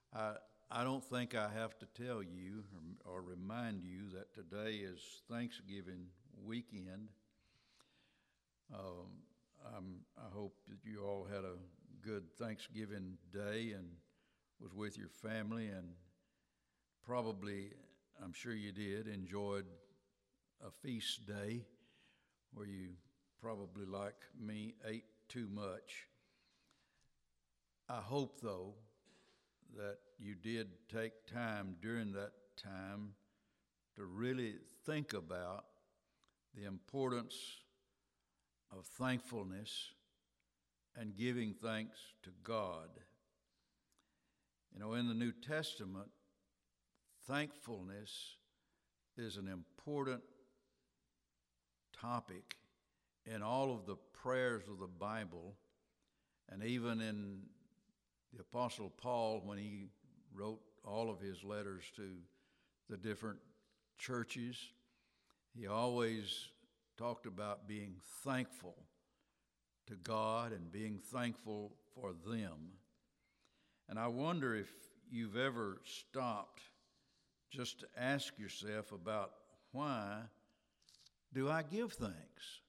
I, I don't think I have to tell you or remind you that today is Thanksgiving weekend. I hope that you all had a good Thanksgiving day and was with your family and probably, I'm sure you did, enjoyed a feast day where you probably, like me, ate too much. I hope, though, that you did take time during that time to really think about the importance of thankfulness and giving thanks to God. You know, in the New Testament, thankfulness is an important topic in all of the prayers of the Bible, and even in the Apostle Paul, when he wrote all of his letters to the different churches, he always talked about being thankful to God and being thankful for them. And I wonder if you've ever stopped just to ask yourself about, why do I give thanks?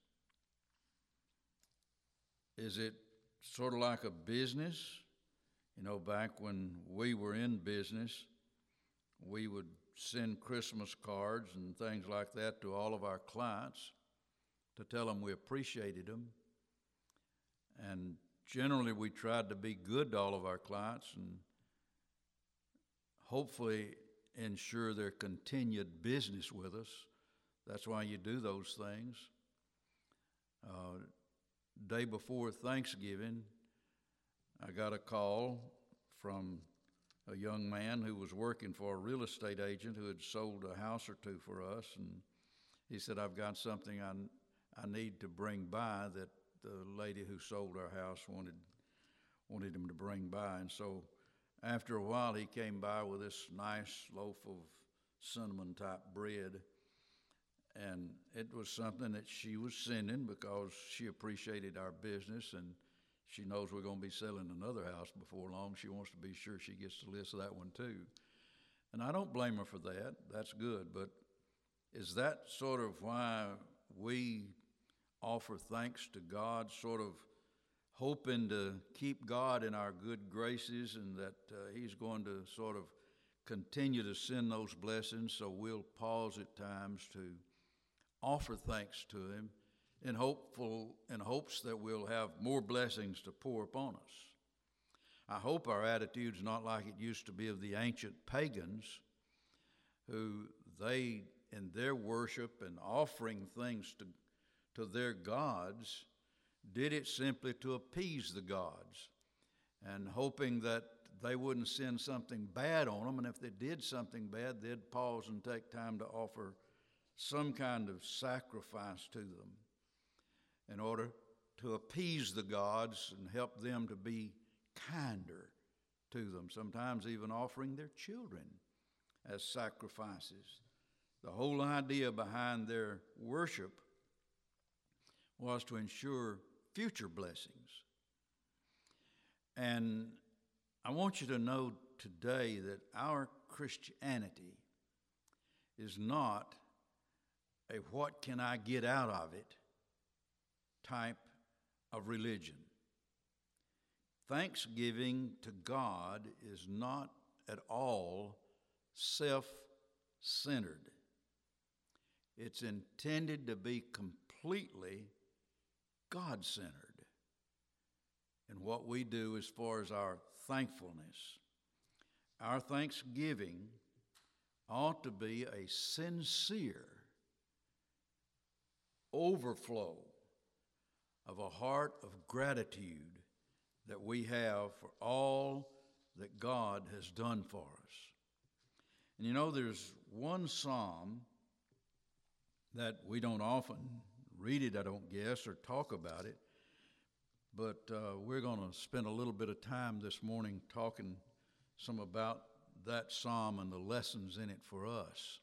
Is it sort of like a business? You know, back when we were in business, we would send Christmas cards and things like that to all of our clients to tell them we appreciated them. And generally we tried to be good to all of our clients and hopefully ensure their continued business with us. That's why you do those things. Day before Thanksgiving, I got a call from a young man who was working for a real estate agent who had sold a house or two for us, and he said, I've got something I need to bring by that the lady who sold our house wanted him to bring by. And so after a while, he came by with this nice loaf of cinnamon-type bread, and it was something that she was sending because she appreciated our business, and she knows we're going to be selling another house before long. She wants to be sure she gets the list of that one too. And I don't blame her for that. That's good. But is that sort of why we offer thanks to God, sort of hoping to keep God in our good graces and that He's going to sort of continue to send those blessings, so we'll pause at times to offer thanks to Him in hopes that we'll have more blessings to pour upon us. I hope our attitude's not like it used to be of the ancient pagans, who they, in their worship and offering things to their gods, did it simply to appease the gods and hoping that they wouldn't send something bad on them, and if they did something bad, they'd pause and take time to offer some kind of sacrifice to them in order to appease the gods and help them to be kinder to them, sometimes even offering their children as sacrifices. The whole idea behind their worship was to ensure future blessings. And I want you to know today that our Christianity is not a what can I get out of it type of religion. Thanksgiving to God is not at all self-centered. It's intended to be completely God-centered in what we do as far as our thankfulness. Our thanksgiving ought to be a sincere overflow of a heart of gratitude that we have for all that God has done for us. And you know, there's one psalm that we don't often read it, I don't guess, or talk about it, but we're going to spend a little bit of time this morning talking some about that psalm and the lessons in it for us.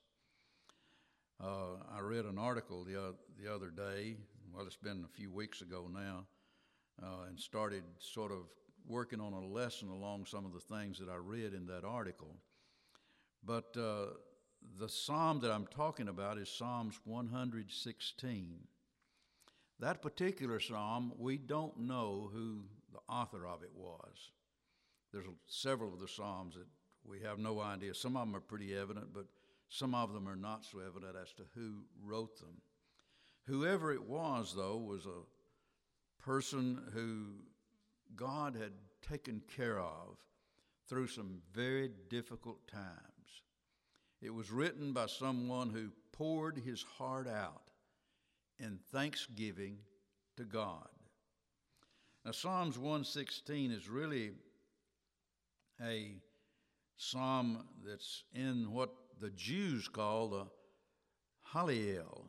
I read an article the other day, well, it's been a few weeks ago now, and started sort of working on a lesson along some of the things that I read in that article. But the psalm that I'm talking about is Psalms 116. That particular psalm, we don't know who the author of it was. There's several of the psalms that we have no idea. Some of them are pretty evident, but some of them are not so evident as to who wrote them. Whoever it was, though, was a person who God had taken care of through some very difficult times. It was written by someone who poured his heart out in thanksgiving to God. Now, Psalms 116 is really a psalm that's in what the Jews call the Hallel.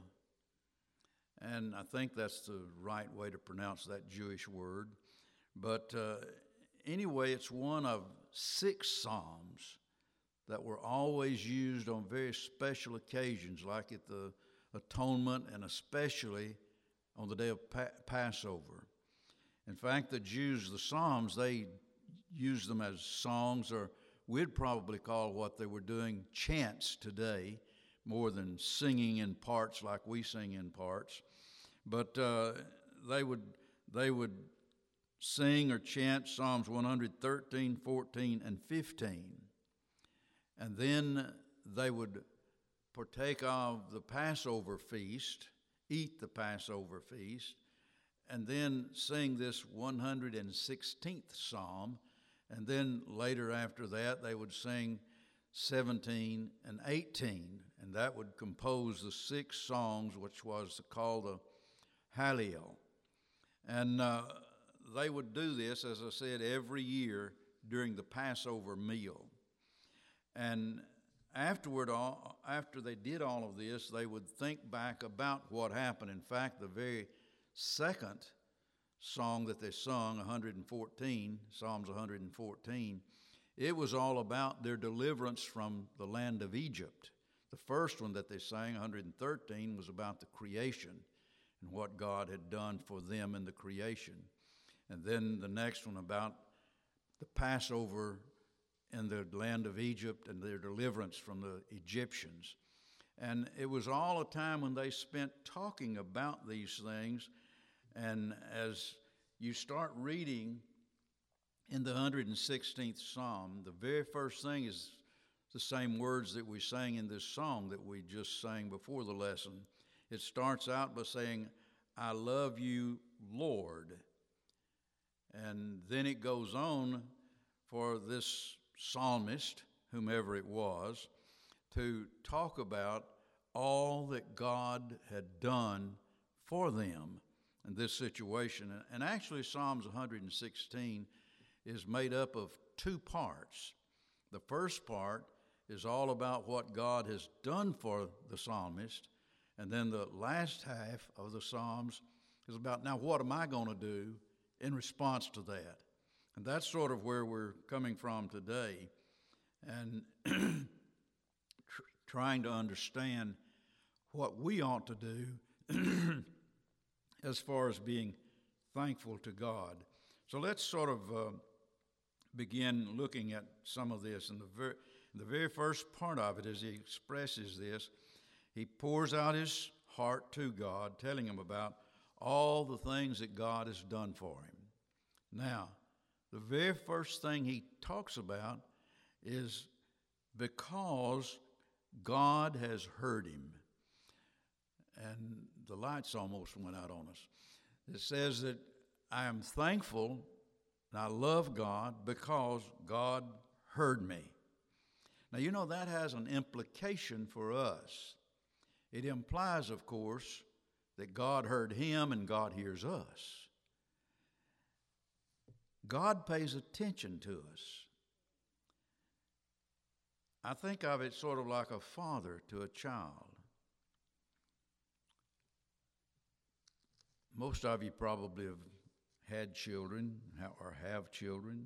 And I think that's the right way to pronounce that Jewish word. But anyway, it's one of 6 psalms that were always used on very special occasions, like at the atonement and especially on the day of Passover. In fact, the Jews, the psalms, they used them as songs, or we'd probably call what they were doing chants today, more than singing in parts like we sing in parts. But they would sing or chant Psalms 113, 14, and 15. And then they would partake of the Passover feast, eat the Passover feast, and then sing this 116th Psalm. And then later after that, they would sing 17 and 18, and that would compose the 6 songs, which was called the Hallel. And they would do this, as I said, every year during the Passover meal. And afterward, after they did all of this, they would think back about what happened. In fact, the very second song that they sung, 114, Psalms 114, it was all about their deliverance from the land of Egypt. The first one that they sang, 113, was about the creation and what God had done for them in the creation. And then the next one about the Passover in the land of Egypt and their deliverance from the Egyptians. And it was all a time when they spent talking about these things. And as you start reading in the 116th Psalm, the very first thing is the same words that we sang in this song that we just sang before the lesson. It starts out by saying, "I love you, Lord." And then it goes on for this psalmist, whomever it was, to talk about all that God had done for them in this situation. And actually, Psalms 116 is made up of 2 parts. The first part is all about what God has done for the psalmist, and then the last half of the Psalms is about, now what am I going to do in response to that? And that's sort of where we're coming from today, and trying to understand what we ought to do as far as being thankful to God. So let's sort of begin looking at some of this. And the very first part of it, as he expresses this, he pours out his heart to God, telling him about all the things that God has done for him. Now, the very first thing he talks about is because God has heard him. And the lights almost went out on us. It says that I am thankful and I love God because God heard me. Now, you know, that has an implication for us. It implies, of course, that God heard him and God hears us. God pays attention to us. I think of it sort of like a father to a child. Most of you probably have had children or have children.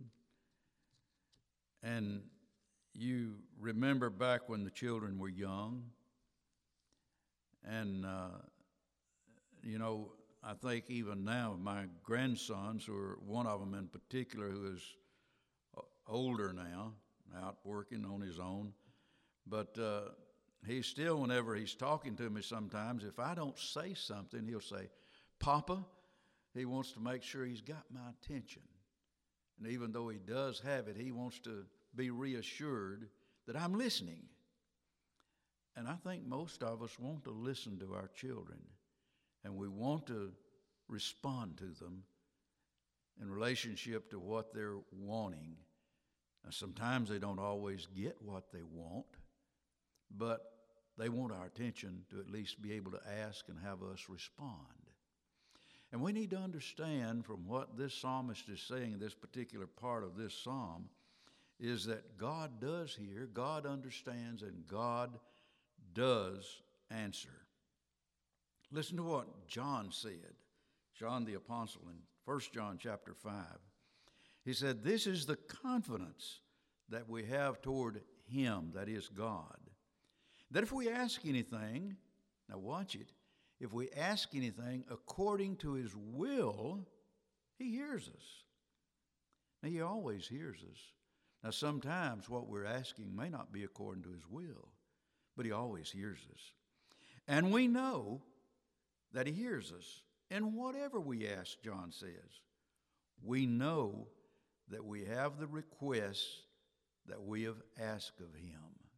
And you remember back when the children were young. And, I think even now, my grandsons, or one of them in particular, who is older now, out working on his own, but he still, whenever he's talking to me sometimes, if I don't say something, he'll say, Papa, he wants to make sure he's got my attention. And even though he does have it, he wants to be reassured that I'm listening. And I think most of us want to listen to our children, and we want to respond to them in relationship to what they're wanting. Now, sometimes they don't always get what they want, but they want our attention to at least be able to ask and have us respond. And we need to understand from what this psalmist is saying in this particular part of this psalm is that God does hear, God understands, and God does answer. Listen to what John said, John the Apostle in 1 John chapter 5. He said, this is the confidence that we have toward him, that is God, that if we ask anything, now watch it, if we ask anything according to his will, he hears us. Now, he always hears us. Now, sometimes what we're asking may not be according to his will, but he always hears us. And we know that he hears us. And whatever we ask, John says, we know that we have the requests that we have asked of him.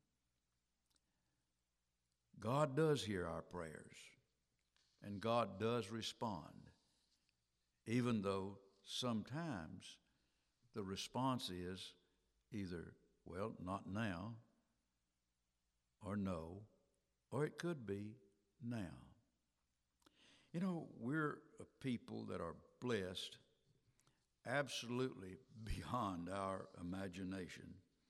God does hear our prayers, and God does respond, even though sometimes the response is either, well, not now, or no, or it could be now. You know, we're a people that are blessed absolutely beyond our imagination.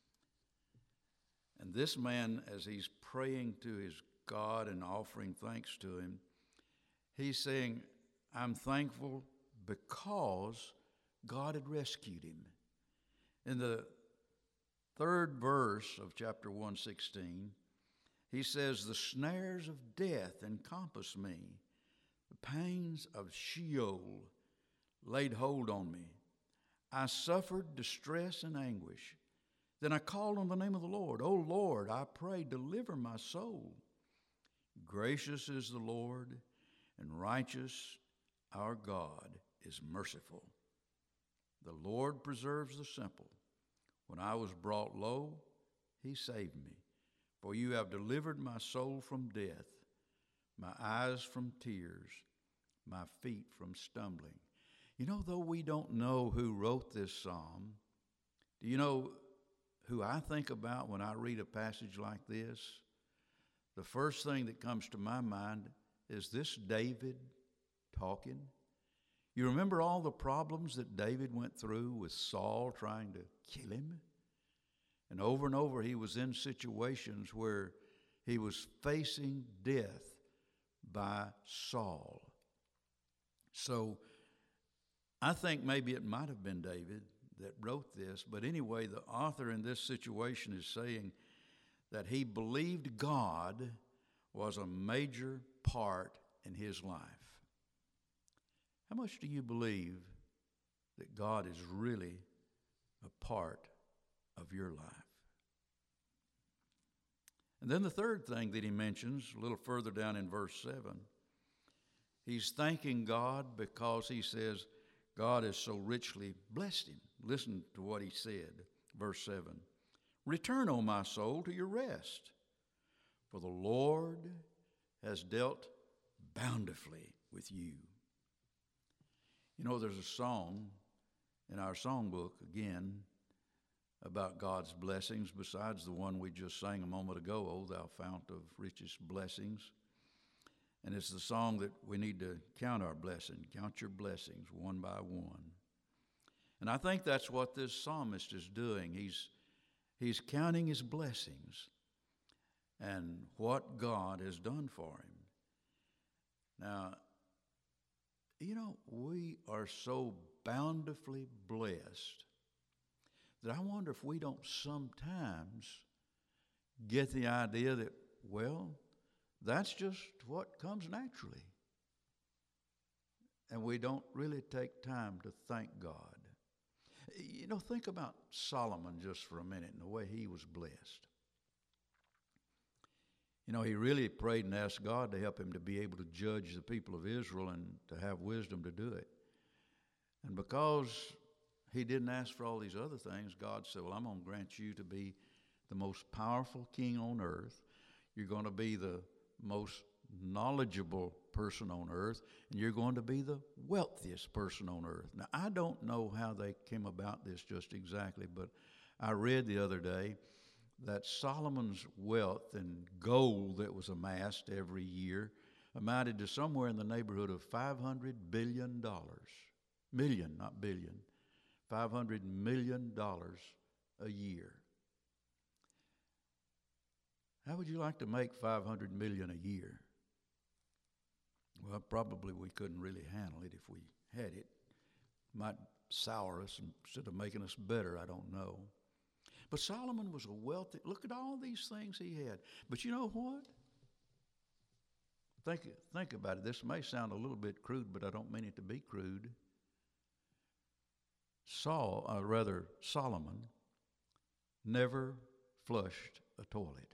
And this man, as he's praying to his God and offering thanks to him, he's saying, I'm thankful because God had rescued him. In the third verse of chapter 116, he says, the snares of death encompassed me. The pains of Sheol laid hold on me. I suffered distress and anguish. Then I called on the name of the Lord. O Lord, I pray, deliver my soul. Gracious is the Lord, and righteous our God is merciful. The Lord preserves the simple. When I was brought low, he saved me. For you have delivered my soul from death, my eyes from tears, my feet from stumbling. You know, though we don't know who wrote this psalm, do you know who I think about when I read a passage like this? The first thing that comes to my mind is this David talking. You remember all the problems that David went through with Saul trying to kill him? And over he was in situations where he was facing death by Saul. So I think maybe it might have been David that wrote this, but anyway, the author in this situation is saying that he believed God was a major part in his life. How much do you believe that God is really a part of your life? And then the third thing that he mentions a little further down in verse 7, he's thanking God because he says God has so richly blessed him. Listen to what he said, verse 7. Return, O my soul, to your rest, for the Lord has dealt bountifully with you. You know, there's a song in our songbook, again, about God's blessings, besides the one we just sang a moment ago, O thou fount of richest blessings. And it's the song that we need to count our blessings, count your blessings one by one. And I think that's what this psalmist is doing. He's counting his blessings and what God has done for him. Now, you know, we are so bountifully blessed that I wonder if we don't sometimes get the idea that, well, that's just what comes naturally. and we don't really take time to thank God. You know, think about Solomon just for a minute and the way he was blessed. You know, he really prayed and asked God to help him to be able to judge the people of Israel and to have wisdom to do it. And because he didn't ask for all these other things, God said, well, I'm going to grant you to be the most powerful king on earth. You're going to be the most knowledgeable person on earth, and you're going to be the wealthiest person on earth. Now, I don't know how they came about this just exactly, but I read the other day that Solomon's wealth and gold that was amassed every year amounted to somewhere in the neighborhood of $500 billion. Million, not billion. $500 million a year. How would you like to make $500 million a year? Well, probably we couldn't really handle it if we had it. Might sour us instead of making us better, I don't know. But Solomon was a wealthy, look at all these things he had. But you know what? Think about it. This may sound a little bit crude, but I don't mean it to be crude. Solomon never flushed a toilet.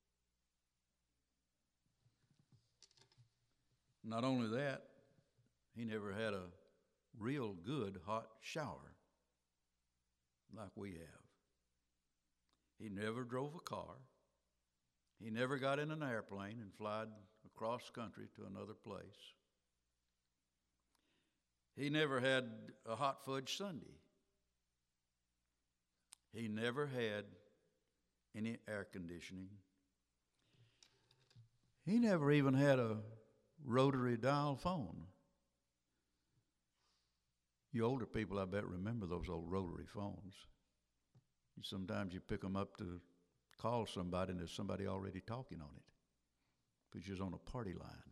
Not only that, he never had a real good hot shower like we have. He never drove a car. He never got in an airplane and flied across country to another place. He never had a hot fudge sundae. He never had any air conditioning. He never even had a rotary dial phone. You older people, I bet, remember those old rotary phones. Sometimes you pick them up to call somebody and there's somebody already talking on it because you're on a party line.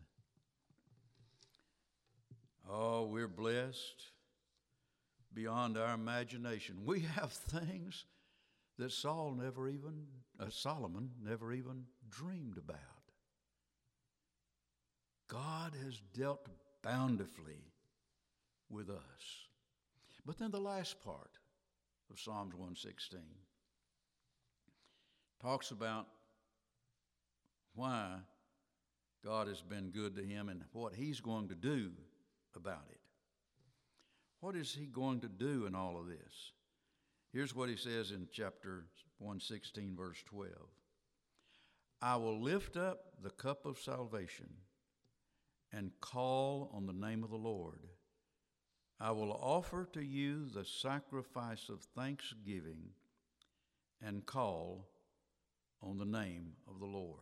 Oh, we're blessed beyond our imagination. We have things that Solomon never even dreamed about. God has dealt bountifully with us. But then the last part of Psalms 116 talks about why God has been good to him and what he's going to do about it. What is he going to do in all of this? Here's what he says in chapter 116, verse 12. I will lift up the cup of salvation and call on the name of the Lord. I will offer to you the sacrifice of thanksgiving and call on the name of the Lord.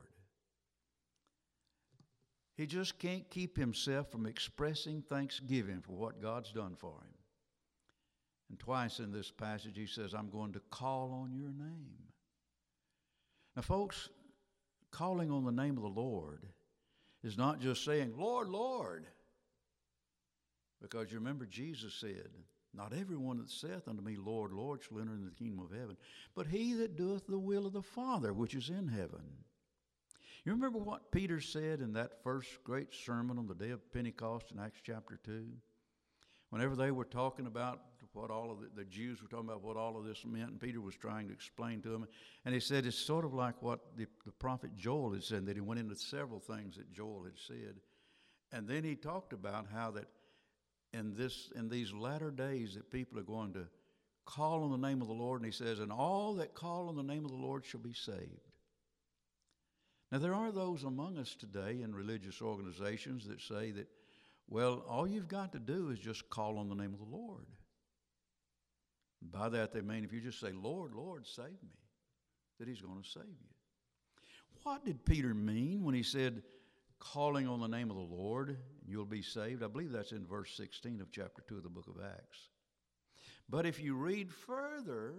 He just can't keep himself from expressing thanksgiving for what God's done for him. And twice in this passage he says, I'm going to call on your name. Now, folks, calling on the name of the Lord is not just saying, Lord, Lord. Because you remember Jesus said, not everyone that saith unto me, Lord, Lord, shall enter into the kingdom of heaven, but he that doeth the will of the Father which is in heaven. You remember what Peter said in that first great sermon on the day of Pentecost in Acts chapter 2? Whenever they were talking about what all of the Jews were talking about what all of this meant, and Peter was trying to explain to them, and he said it's sort of like what the prophet Joel had said, that he went into several things that Joel had said. And then he talked about how that in these latter days that people are going to call on the name of the Lord, and he says, and all that call on the name of the Lord shall be saved. Now, there are those among us today in religious organizations that say that, well, all you've got to do is just call on the name of the Lord. And by that they mean if you just say, Lord, Lord, save me, that he's going to save you. What did Peter mean when he said, calling on the name of the Lord, and you'll be saved? I believe that's in verse 16 of chapter 2 of the book of Acts. But if you read further,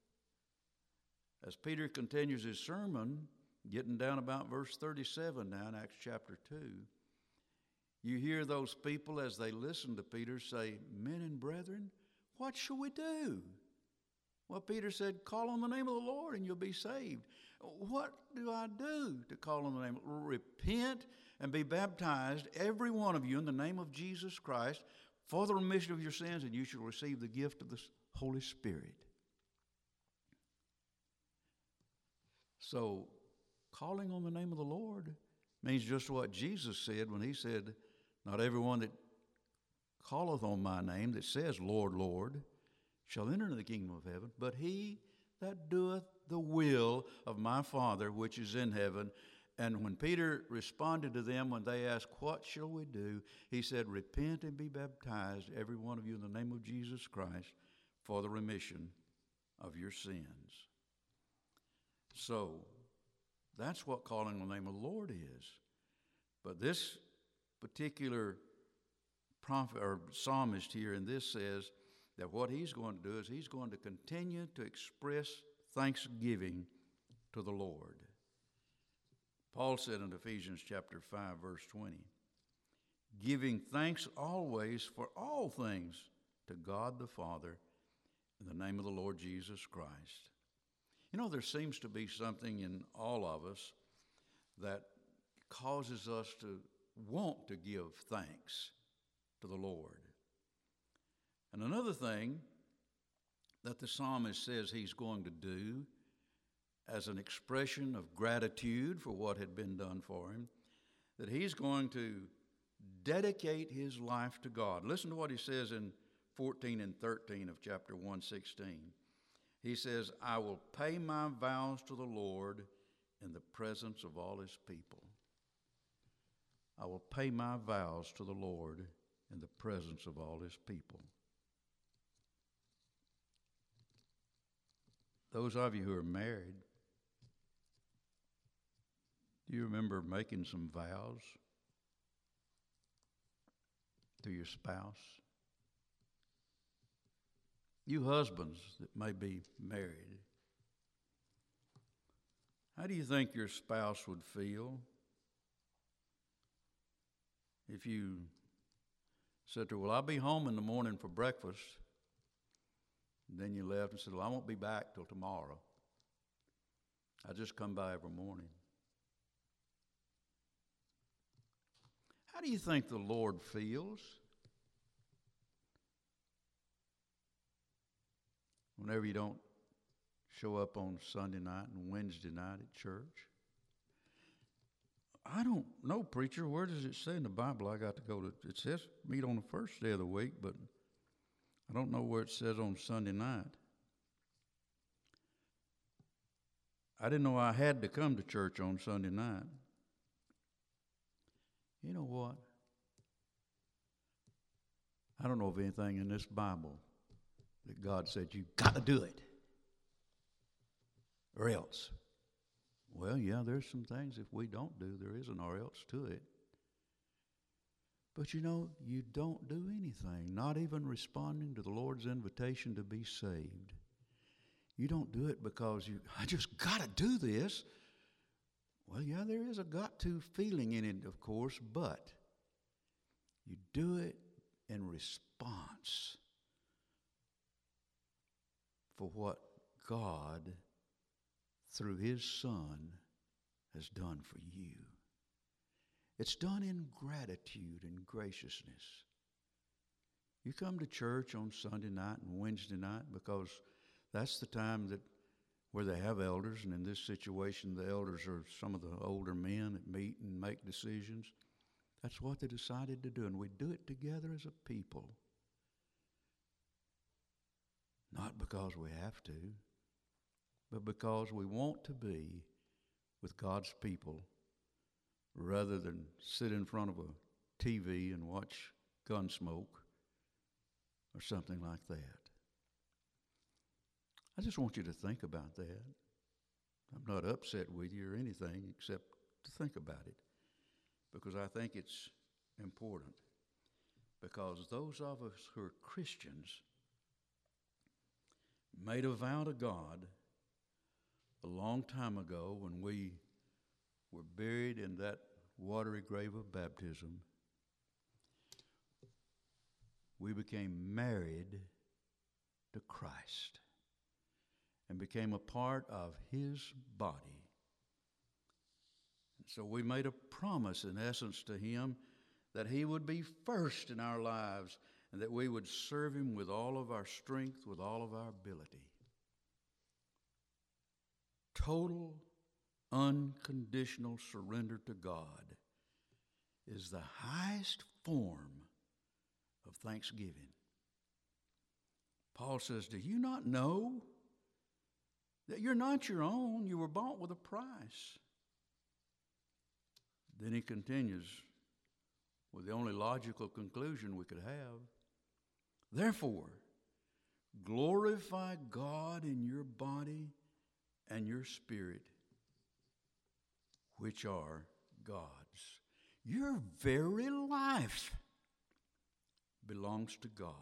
as Peter continues his sermon, getting down about verse 37 now in Acts chapter 2, you hear those people as they listen to Peter say, men and brethren, what shall we do? Well, Peter said, call on the name of the Lord and you'll be saved. What do I do to call on the name? Repent and be baptized, every one of you, in the name of Jesus Christ, for the remission of your sins, and you shall receive the gift of the Holy Spirit. So, calling on the name of the Lord means just what Jesus said when he said, not everyone that calleth on my name, that says, Lord, Lord, shall enter into the kingdom of heaven, but he that doeth the will of my Father which is in heaven. And when Peter responded to them when they asked, what shall we do? He said, repent and be baptized, every one of you, in the name of Jesus Christ, for the remission of your sins. So, that's what calling on the name of the Lord is. But this particular prophet or psalmist here in this says that what he's going to do is he's going to continue to express thanksgiving to the Lord. Paul said in Ephesians chapter 5, verse 20, giving thanks always for all things to God the Father in the name of the Lord Jesus Christ. You know, there seems to be something in all of us that causes us to want to give thanks to the Lord. And another thing that the psalmist says he's going to do as an expression of gratitude for what had been done for him, that he's going to dedicate his life to God. Listen to what he says in 14 and 13 of chapter 116. He says, I will pay my vows to the Lord in the presence of all his people. I will pay my vows to the Lord in the presence of all his people. Those of you who are married, do you remember making some vows to your spouse? You husbands that may be married, how do you think your spouse would feel if you said to her, well, I'll be home in the morning for breakfast, and then you left and said, well, I won't be back till tomorrow. I just come by every morning. How do you think the Lord feels whenever you don't show up on Sunday night and Wednesday night at church? I don't know, preacher. Where does it say in the Bible I got to go to? It says meet on the first day of the week, but I don't know where it says on Sunday night. I didn't know I had to come to church on Sunday night. You know what? I don't know of anything in this Bible that God said you've got to do it or else. Well, yeah, there's some things if we don't do, there is an or else to it. But you know, you don't do anything, not even responding to the Lord's invitation to be saved. You don't do it because I just got to do this. Well, yeah, there is a got to feeling in it, of course, but you do it in response for what God, through his Son, has done for you. It's done in gratitude and graciousness. You come to church on Sunday night and Wednesday night because that's the time where they have elders, and in this situation the elders are some of the older men that meet and make decisions. That's what they decided to do, and we do it together as a people. Not because we have to, but because we want to be with God's people rather than sit in front of a TV and watch Gunsmoke or something like that. I just want you to think about that. I'm not upset with you or anything except to think about it, because I think it's important. Because those of us who are Christians made a vow to God a long time ago when we were buried in that watery grave of baptism. We became married to Christ. and became a part of his body. So we made a promise, in essence, to him that he would be first in our lives and that we would serve him with all of our strength, with all of our ability. Total, unconditional surrender to God is the highest form of thanksgiving. Paul says, do you not know that you're not your own? You were bought with a price. Then he continues with the only logical conclusion we could have. Therefore, glorify God in your body and your spirit, which are God's. Your very life belongs to God.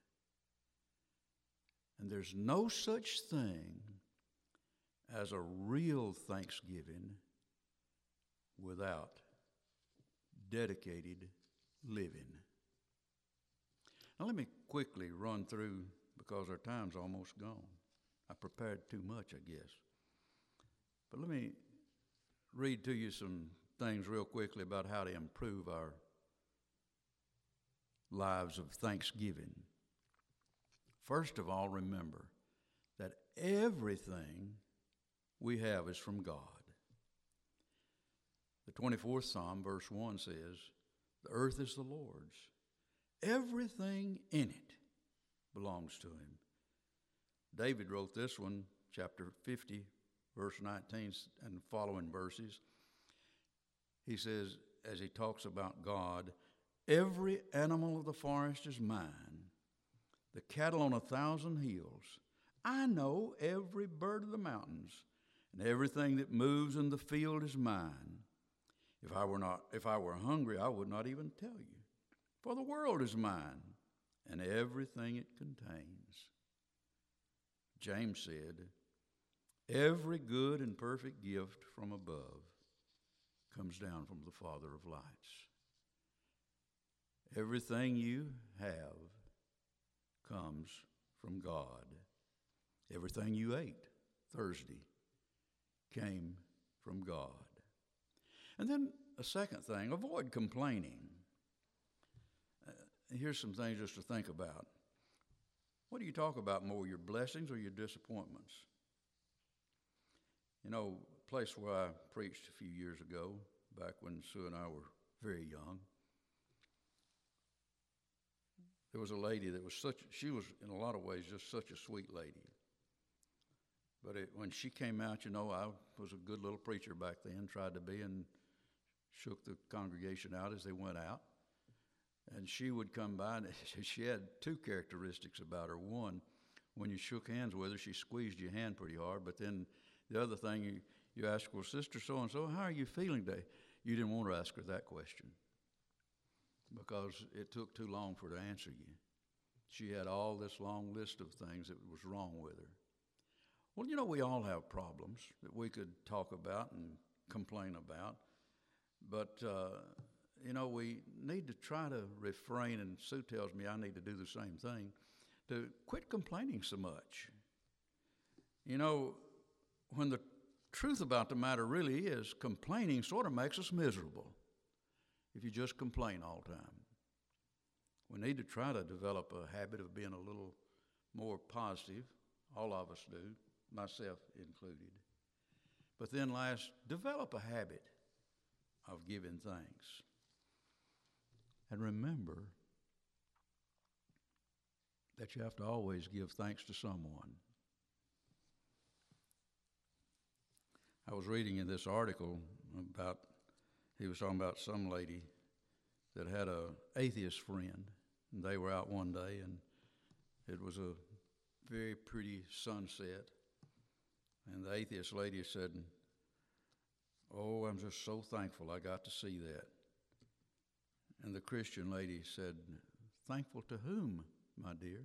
And there's no such thing as a real thanksgiving without dedicated living. Now let me quickly run through, because our time's almost gone. I prepared too much, I guess. But let me read to you some things real quickly about how to improve our lives of thanksgiving. First of all, remember that everything we have is from God. The 24th Psalm, verse 1 says, the earth is the Lord's. Everything in it belongs to him. David wrote this one, chapter 50, verse 19 and following verses. He says, as he talks about God, every animal of the forest is mine, the cattle on 1,000 hills. I know every bird of the mountains, and everything that moves in the field is mine. If I were hungry, I would not even tell you. For the world is mine, and everything it contains. James said, every good and perfect gift from above comes down from the Father of lights. Everything you have comes from God. Everything you ate Thursday came from God. And then a second thing, avoid complaining. Here's some things just to think about. What do you talk about more, your blessings or your disappointments? You know, a place where I preached a few years ago, back when Sue and I were very young, there was a lady that was she was in a lot of ways just such a sweet lady. But when she came out, you know, I was a good little preacher back then, tried to be, and shook the congregation out as they went out. And she would come by, and she had two characteristics about her. One, when you shook hands with her, she squeezed your hand pretty hard. But then the other thing, you asked, well, Sister so-and-so, how are you feeling today? You didn't want to ask her that question because it took too long for her to answer you. She had all this long list of things that was wrong with her. Well, you know, we all have problems that we could talk about and complain about. But, you know, we need to try to refrain, and Sue tells me I need to do the same thing, to quit complaining so much. You know, when the truth about the matter really is, complaining sort of makes us miserable if you just complain all the time. We need to try to develop a habit of being a little more positive. All of us do, myself included. But then last, develop a habit of giving thanks. And remember that you have to always give thanks to someone. I was reading in this article about, he was talking about some lady that had an atheist friend, and they were out one day, and it was a very pretty sunset, and the atheist lady said, oh, I'm just so thankful I got to see that. And the Christian lady said, thankful to whom, my dear?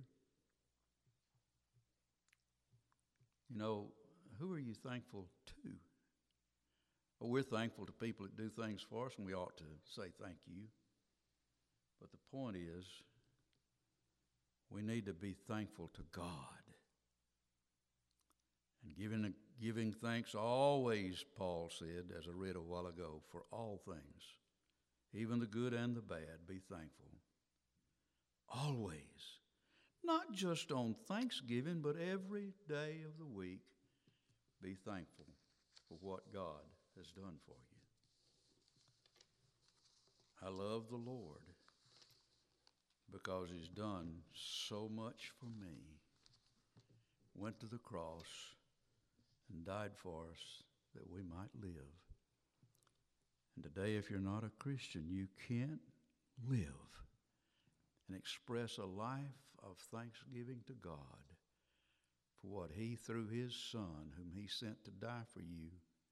You know, who are you thankful to? Well, we're thankful to people that do things for us, and we ought to say thank you. But the point is, we need to be thankful to God. And giving thanks always, Paul said, as I read a while ago, for all things, even the good and the bad, be thankful. Always. Not just on Thanksgiving, but every day of the week, be thankful for what God has done for you. I love the Lord because He's done so much for me. Went to the cross and died for us that we might live. And today, if you're not a Christian, you can't live and express a life of thanksgiving to God for what He, through His Son, whom He sent to die for you,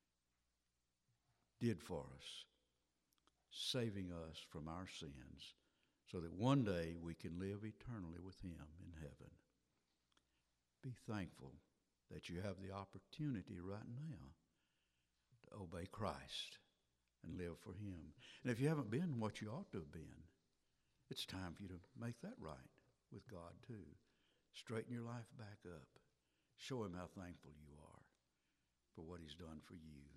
did for us, saving us from our sins so that one day we can live eternally with Him in heaven. Be thankful that you have the opportunity right now to obey Christ and live for Him. And if you haven't been what you ought to have been, it's time for you to make that right with God too. Straighten your life back up. Show Him how thankful you are for what He's done for you.